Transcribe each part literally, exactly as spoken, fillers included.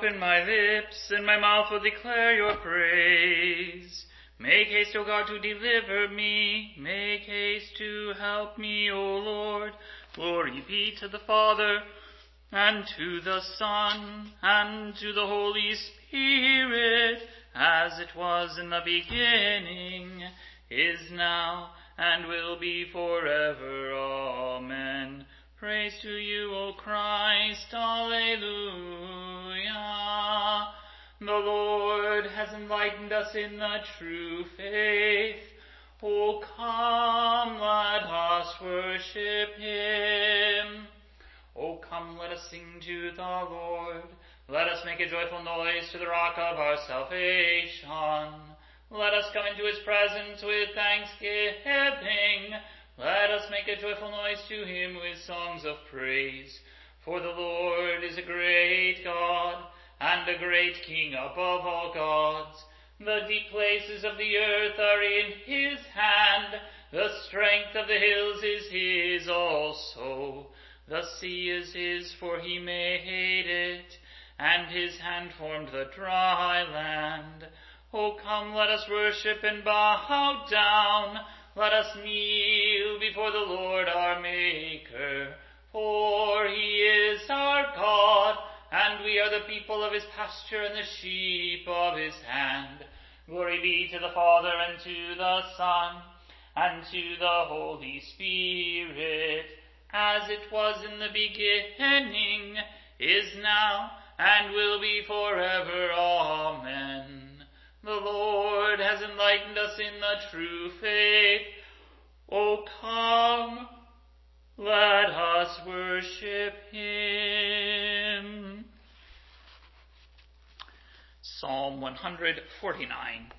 open my lips, and my mouth will declare your praise. Make haste, O God, to deliver me. Make haste to help me, O Lord. Glory be to the Father, and to the Son, and to the Holy Spirit, as it was in the beginning, is now, and will be forever. Amen. Praise to you, O Christ. Alleluia. The Lord has enlightened us in the true faith. O come, let us worship him. O come, let us sing to the Lord. Let us make a joyful noise to the rock of our salvation. Let us come into his presence with thanksgiving. Let us make a joyful noise to him with songs of praise. For the Lord is a great God, and a great King above all gods. The deep places of the earth are in his hand. The strength of the hills is his also. The sea is his, for he made it, and his hand formed the dry land. O come, let us worship and bow down. Let us kneel before the Lord our Maker. For he is our God, and we are the people of his pasture and the sheep of his hand. Glory be to the Father, and to the Son, and to the Holy Spirit, as it was in the beginning, is now, and will be forever. Amen. The Lord has enlightened us in the true faith. O come, let us worship him. Psalm one forty-nine.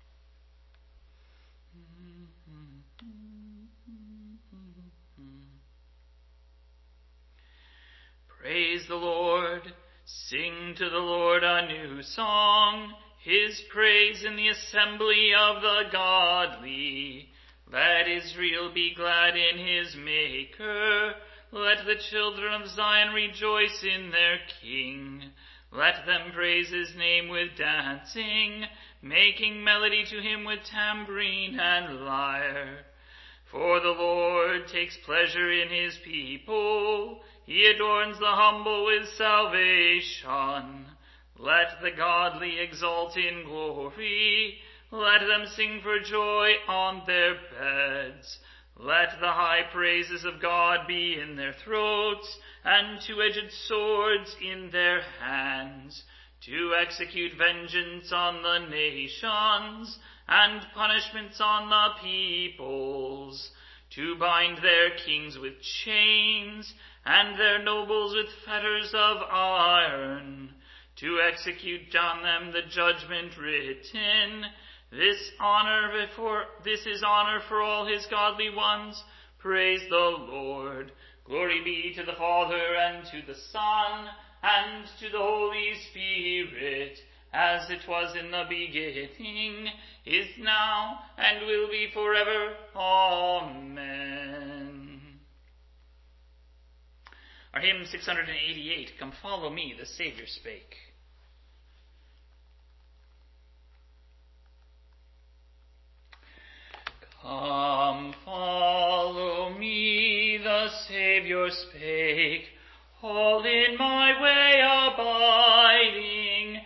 Praise the Lord. Sing to the Lord a new song, his praise in the assembly of the godly. Let Israel be glad in his Maker. Let the children of Zion rejoice in their King. Let them praise his name with dancing, making melody to him with tambourine and lyre. For the Lord takes pleasure in his people. He adorns the humble with salvation. Let the godly exult in glory. Let them sing for joy on their beds. Let the high praises of God be in their throats, and two-edged swords in their hands, to execute vengeance on the nations, and punishments on the peoples, to bind their kings with chains, and their nobles with fetters of iron, to execute on them the judgment written. This honor before this is honor for all his godly ones. Praise the Lord. Glory be to the Father, and to the Son, and to the Holy Spirit, as it was in the beginning, is now, and will be forever. Amen. Our hymn six eighty-eight, Come Follow Me, the Savior Spake. Come, follow me, the Savior spake, all in my way abiding.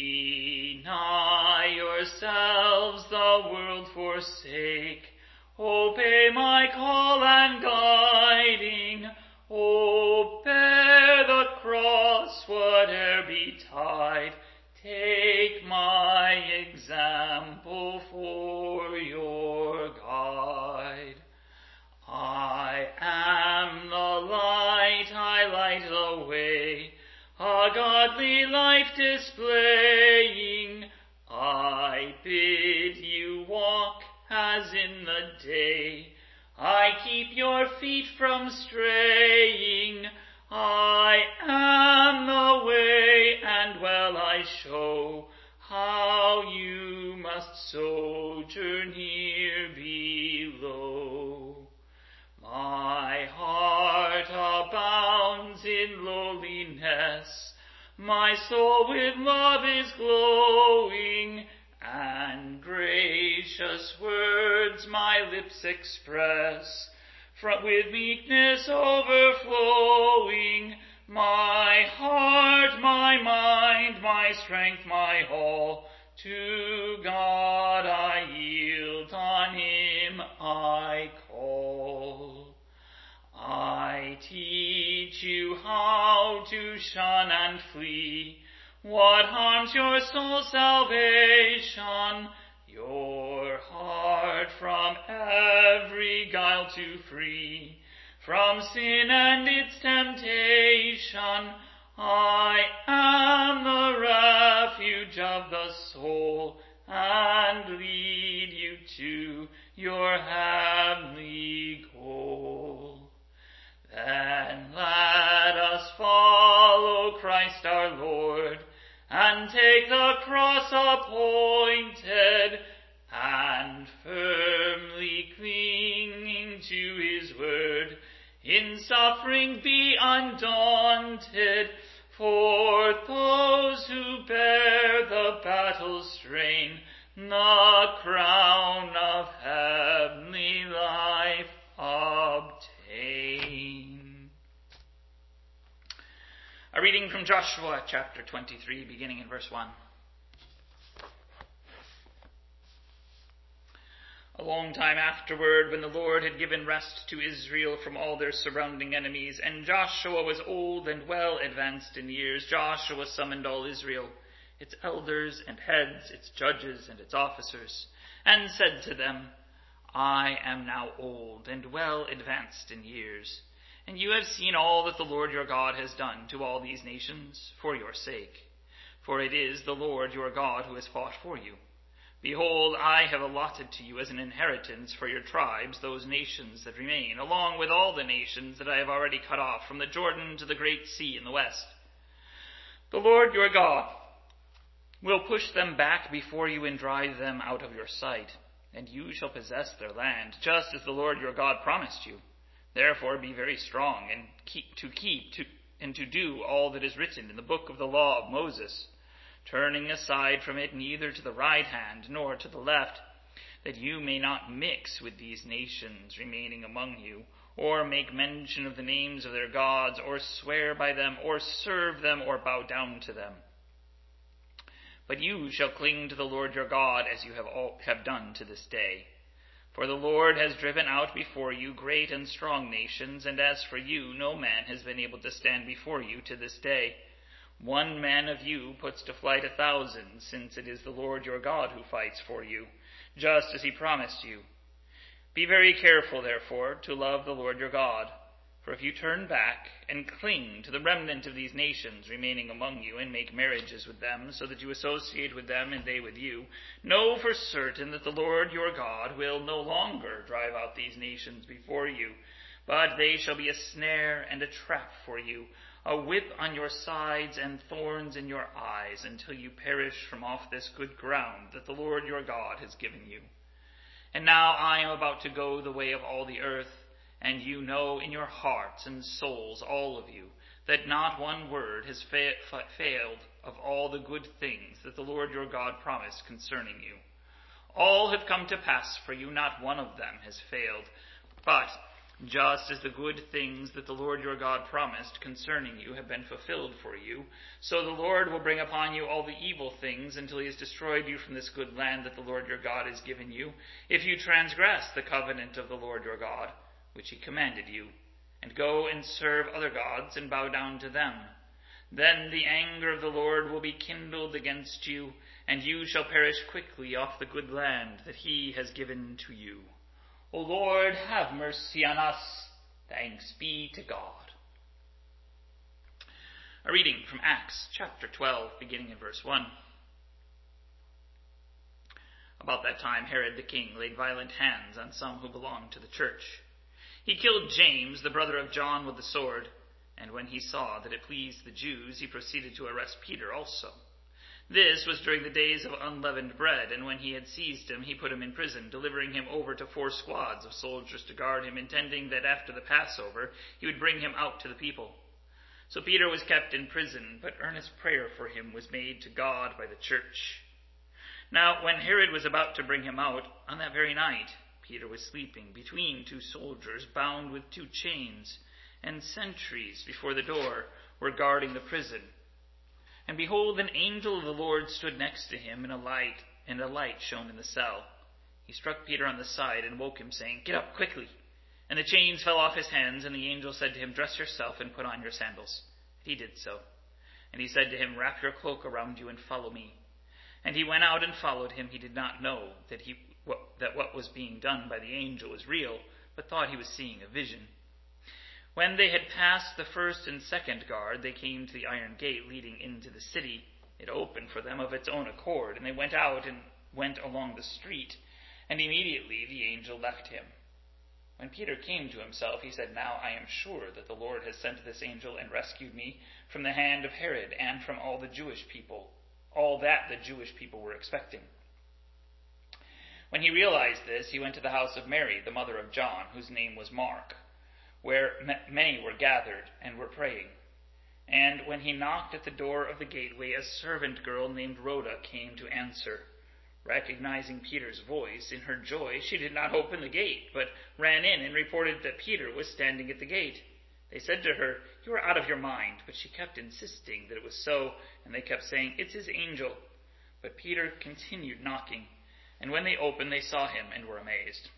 Deny yourselves, the world forsake, obey my call and guiding. Oh, bear the cross, whate'er betide, take my example for your guide. I am the light, I light the way, a godly life displaying. I bid you walk as in the day, I keep your feet from straying. I am the way, and well I show how you must sojourn here below. My heart abounds in lowliness, My soul with love is glowing, and gracious words my lips express. From with meekness overflowing, my heart, my mind, my strength, my all, to God I yield, on him I call. I teach you how to shun and flee what harms your soul's salvation, your heart from every guile to free, from sin and its temptation. I am the refuge of the soul, and lead you to your heavenly goal. Then let us follow Christ our Lord, and take the cross appointed, and firmly clinging to his word, in suffering be undaunted. For those who bear the battle strain, the crown of heavenly life obtain. A reading from Joshua chapter twenty-three, beginning in verse one. A long time afterward, when the Lord had given rest to Israel from all their surrounding enemies, and Joshua was old and well advanced in years, Joshua summoned all Israel, its elders and heads, its judges and its officers, and said to them, I am now old and well advanced in years, and you have seen all that the Lord your God has done to all these nations for your sake. For it is the Lord your God who has fought for you. Behold, I have allotted to you as an inheritance for your tribes those nations that remain, along with all the nations that I have already cut off, from the Jordan to the great sea in the west. The Lord your God will push them back before you and drive them out of your sight, and you shall possess their land, just as the Lord your God promised you. Therefore be very strong, and keep to keep to, and to do all that is written in the book of the law of Moses, turning aside from it neither to the right hand nor to the left, that you may not mix with these nations remaining among you, or make mention of the names of their gods, or swear by them, or serve them, or bow down to them. But you shall cling to the Lord your God, as you have, all, have done to this day. For the Lord has driven out before you great and strong nations, and as for you, no man has been able to stand before you to this day. One man of you puts to flight a thousand, since it is the Lord your God who fights for you, just as he promised you. Be very careful, therefore, to love the Lord your God. For if you turn back and cling to the remnant of these nations remaining among you, and make marriages with them, so that you associate with them and they with you, know for certain that the Lord your God will no longer drive out these nations before you, but they shall be a snare and a trap for you, a whip on your sides and thorns in your eyes, until you perish from off this good ground that the Lord your God has given you. And now I am about to go the way of all the earth, and you know in your hearts and souls, all of you, that not one word has fa- fa- failed of all the good things that the Lord your God promised concerning you. All have come to pass for you, not one of them has failed. But just as the good things that the Lord your God promised concerning you have been fulfilled for you, so the Lord will bring upon you all the evil things until he has destroyed you from this good land that the Lord your God has given you, if you transgress the covenant of the Lord your God, which he commanded you, and go and serve other gods and bow down to them. Then the anger of the Lord will be kindled against you, and you shall perish quickly off the good land that he has given to you. O Lord, have mercy on us. Thanks be to God. A reading from Acts chapter twelve, beginning in verse one. About that time Herod the king laid violent hands on some who belonged to the church. He killed James, the brother of John, with the sword, and when he saw that it pleased the Jews, he proceeded to arrest Peter also. This was during the days of unleavened bread, and when he had seized him, he put him in prison, delivering him over to four squads of soldiers to guard him, intending that after the Passover he would bring him out to the people. So Peter was kept in prison, but earnest prayer for him was made to God by the church. Now, when Herod was about to bring him out, on that very night, Peter was sleeping between two soldiers, bound with two chains, and sentries before the door were guarding the prison. And behold, an angel of the Lord stood next to him, and a light, and a light shone in the cell. He struck Peter on the side and woke him, saying, "Get up quickly." And the chains fell off his hands, and the angel said to him, "Dress yourself and put on your sandals." He did so. And he said to him, "Wrap your cloak around you and follow me." And he went out and followed him. He did not know that he what, that what was being done by the angel was real, but thought he was seeing a vision. When they had passed the first and second guard, they came to the iron gate leading into the city. It opened for them of its own accord, and they went out and went along the street, and immediately the angel left him. When Peter came to himself, he said, "Now I am sure that the Lord has sent this angel and rescued me from the hand of Herod and from all the Jewish people, all that the Jewish people were expecting." When he realized this, he went to the house of Mary, the mother of John, whose name was Mark, where many were gathered and were praying. And when he knocked at the door of the gateway, a servant girl named Rhoda came to answer. Recognizing Peter's voice, in her joy, she did not open the gate, but ran in and reported that Peter was standing at the gate. They said to her, "You are out of your mind," but she kept insisting that it was so, and they kept saying, "It's his angel." But Peter continued knocking, and when they opened, they saw him and were amazed.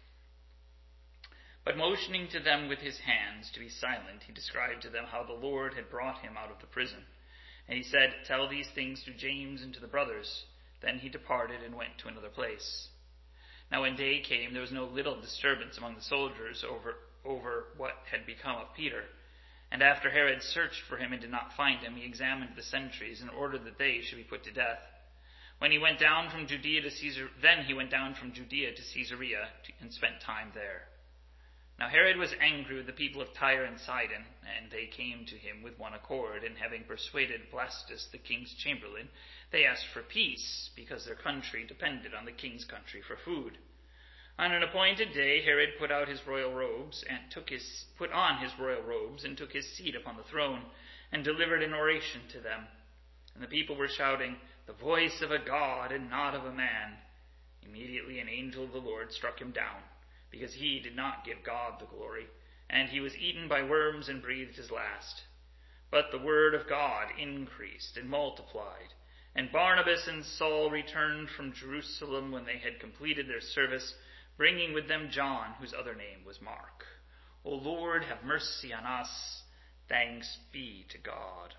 But motioning to them with his hands to be silent, he described to them how the Lord had brought him out of the prison. And he said, "Tell these things to James and to the brothers." Then he departed and went to another place. Now when day came, there was no little disturbance among the soldiers over, over what had become of Peter. And after Herod searched for him and did not find him, he examined the sentries and ordered that they should be put to death. When he went down from Judea to Caesar, then he went down from Judea to Caesarea to, and spent time there. Now Herod was angry with the people of Tyre and Sidon, and they came to him with one accord, and having persuaded Blastus, the king's chamberlain, they asked for peace, because their country depended on the king's country for food. On an appointed day, Herod put out his royal robes and took his put on his royal robes and took his seat upon the throne, and delivered an oration to them. And the people were shouting, "The voice of a God and not of a man." Immediately an angel of the Lord struck him down, because he did not give God the glory, and he was eaten by worms and breathed his last. But the word of God increased and multiplied, and Barnabas and Saul returned from Jerusalem when they had completed their service, bringing with them John, whose other name was Mark. O Lord, have mercy on us. Thanks be to God.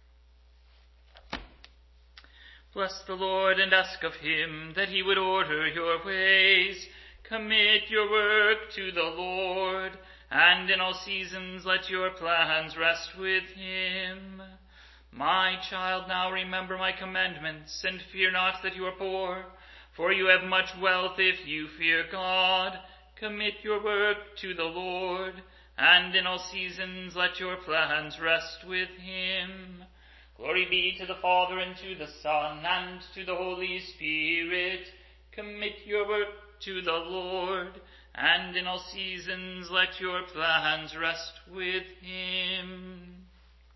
Bless the Lord and ask of him that he would order your ways. Commit your work to the Lord, and in all seasons let your plans rest with him. My child, now remember my commandments, and fear not that you are poor, for you have much wealth if you fear God. Commit your work to the Lord, and in all seasons let your plans rest with him. Glory be to the Father, and to the Son, and to the Holy Spirit. Commit your work to the Lord, and in all seasons let your plans rest with him.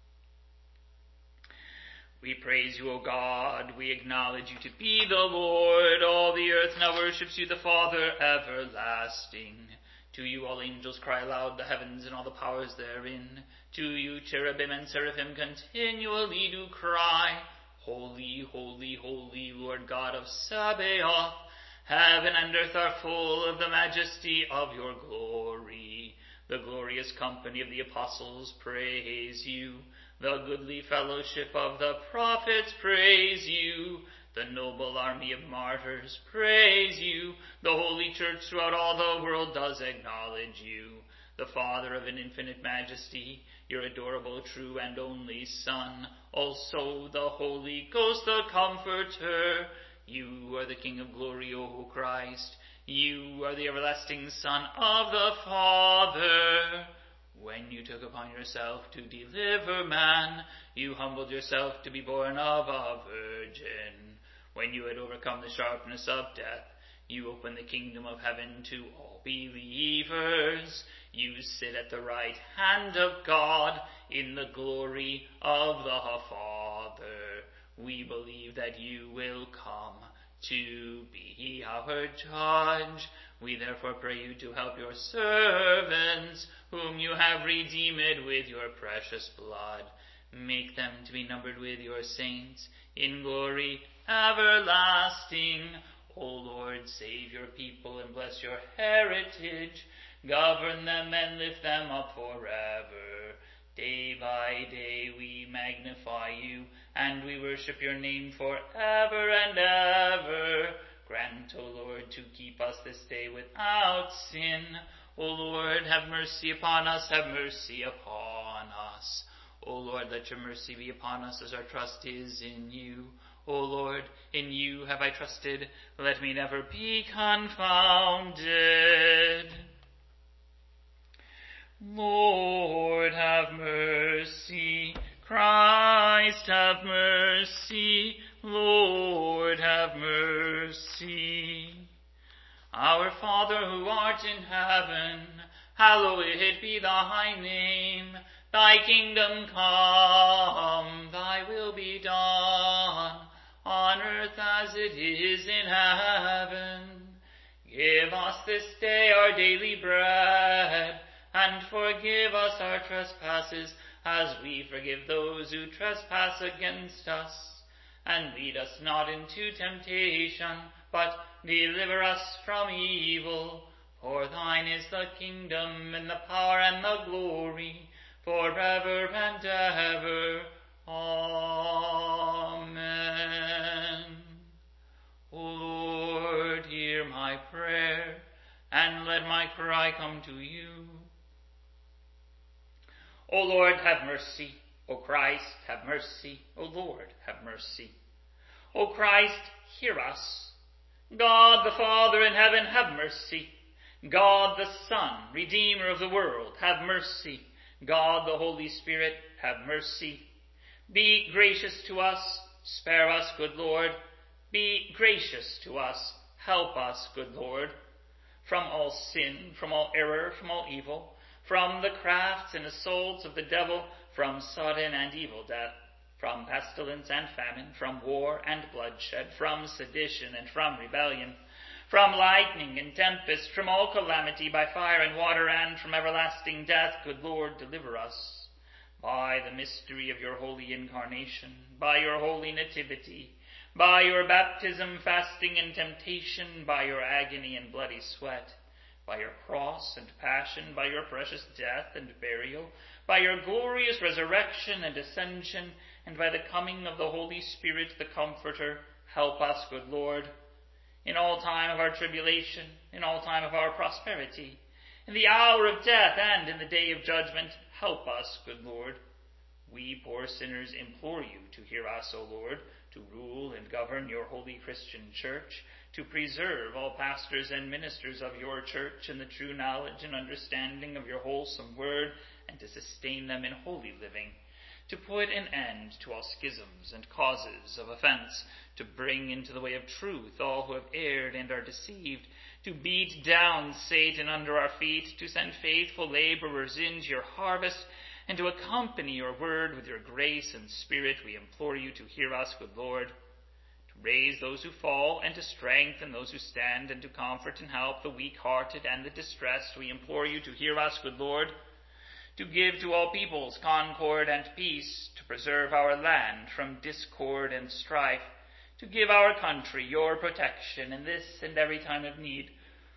We praise you, O God. We acknowledge you to be the Lord. All the earth now worships you, the Father everlasting. To you all angels cry aloud, the heavens and all the powers therein. To you cherubim and seraphim continually do cry, Holy, holy, holy, Lord God of Sabaoth. Heaven and earth are full of the majesty of your glory. The glorious company of the apostles praise you. The goodly fellowship of the prophets praise you. The noble army of martyrs praise you. The holy church throughout all the world does acknowledge you. The Father of an infinite majesty, your adorable, true, and only Son. Also the Holy Ghost, the Comforter. You are the King of glory, O Christ. You are the everlasting Son of the Father. When you took upon yourself to deliver man, you humbled yourself to be born of a virgin. When you had overcome the sharpness of death, you opened the kingdom of heaven to all believers. You sit at the right hand of God, in the glory of the Father. We believe that you will come to be our judge. We therefore pray you to help your servants, whom you have redeemed with your precious blood. Make them to be numbered with your saints in glory everlasting. O Lord, save your people and bless your heritage. Govern them and lift them up forever. Day by day we magnify you, and we worship your name forever and ever. Grant, O Lord, to keep us this day without sin. O Lord, have mercy upon us, have mercy upon us. O Lord, let your mercy be upon us as our trust is in you. O Lord, in you have I trusted. Let me never be confounded. Lord, have mercy. Christ, have mercy. Lord, have mercy. Our Father who art in heaven, hallowed be thy name. Thy kingdom come, thy will be done, on earth as it is in heaven. Give us this day our daily bread, and forgive us our trespasses, as we forgive those who trespass against us. And lead us not into temptation, but deliver us from evil. For thine is the kingdom, and the power, and the glory, forever and ever. Amen. O Lord, hear my prayer, and let my cry come to you. O Lord, have mercy. O Christ, have mercy. O Lord, have mercy. O Christ, hear us. God the Father in heaven, have mercy. God the Son, Redeemer of the world, have mercy. God the Holy Spirit, have mercy. Be gracious to us, spare us, good Lord. Be gracious to us, help us, good Lord. From all sin, from all error, from all evil, from the crafts and assaults of the devil, from sudden and evil death, from pestilence and famine, from war and bloodshed, from sedition and from rebellion, from lightning and tempest, from all calamity by fire and water, and from everlasting death, good Lord, deliver us. By the mystery of your holy incarnation, by your holy nativity, by your baptism, fasting, and temptation, by your agony and bloody sweat, by your cross and passion, by your precious death and burial, by your glorious resurrection and ascension, and by the coming of the Holy Spirit, the Comforter, help us, good Lord, in all time of our tribulation, in all time of our prosperity, in the hour of death, and in the day of judgment, help us, good Lord. We poor sinners implore you to hear us, O Lord, to rule and govern your holy Christian church, to preserve all pastors and ministers of your church in the true knowledge and understanding of your wholesome word, and to sustain them in holy living, to put an end to all schisms and causes of offense, to bring into the way of truth all who have erred and are deceived, to beat down Satan under our feet, to send faithful laborers into your harvest, and to accompany your word with your grace and spirit. We implore you to hear us, good Lord, to raise those who fall, and to strengthen those who stand, and to comfort and help the weak-hearted and the distressed. We implore you to hear us, good Lord, to give to all peoples concord and peace, to preserve our land from discord and strife, to give our country your protection in this and every time of need,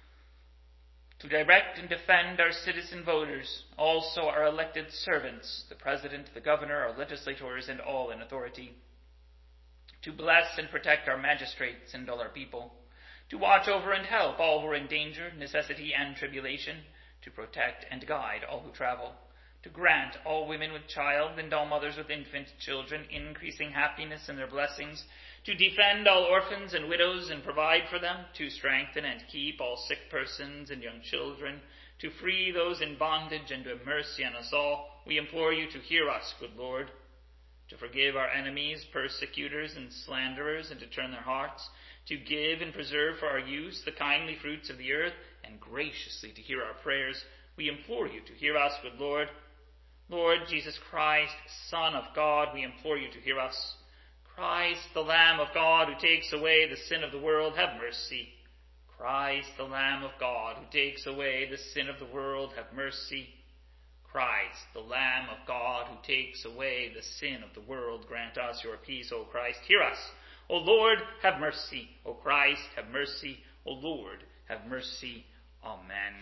to direct and defend our citizen voters, also our elected servants, the president, the governor, our legislators, and all in authority, to bless and protect our magistrates and all our people, to watch over and help all who are in danger, necessity, and tribulation, to protect and guide all who travel, to grant all women with child and all mothers with infant children increasing happiness in their blessings, to defend all orphans and widows and provide for them, to strengthen and keep all sick persons and young children, to free those in bondage, and to have mercy on us all. We implore you to hear us, good Lord, to forgive our enemies, persecutors, and slanderers, and to turn their hearts, to give and preserve for our use the kindly fruits of the earth, and graciously to hear our prayers. We implore you to hear us, good Lord. Lord Jesus Christ, Son of God, we implore you to hear us. Christ, the Lamb of God, who takes away the sin of the world, have mercy. Christ, the Lamb of God, who takes away the sin of the world, have mercy. Christ, the Lamb of God, who takes away the sin of the world, grant us your peace, O Christ. Hear us. O Lord, have mercy. O Christ, have mercy. O Lord, have mercy. Amen.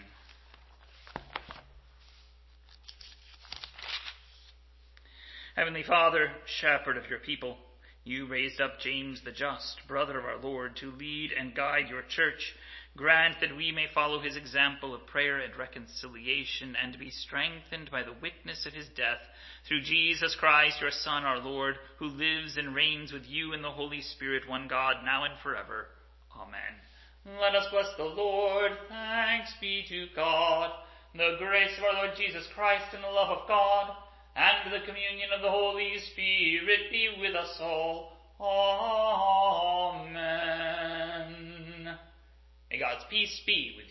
Heavenly Father, shepherd of your people, you raised up James the just, brother of our Lord, to lead and guide your church. Grant that we may follow his example of prayer and reconciliation, and be strengthened by the witness of his death, through Jesus Christ, your Son, our Lord, who lives and reigns with you in the Holy Spirit, one God, now and forever. Amen. Let us bless the Lord. Thanks be to God. The grace of our Lord Jesus Christ and the love of God, and the communion of the Holy Spirit be with us all. Amen. May God's peace be with you.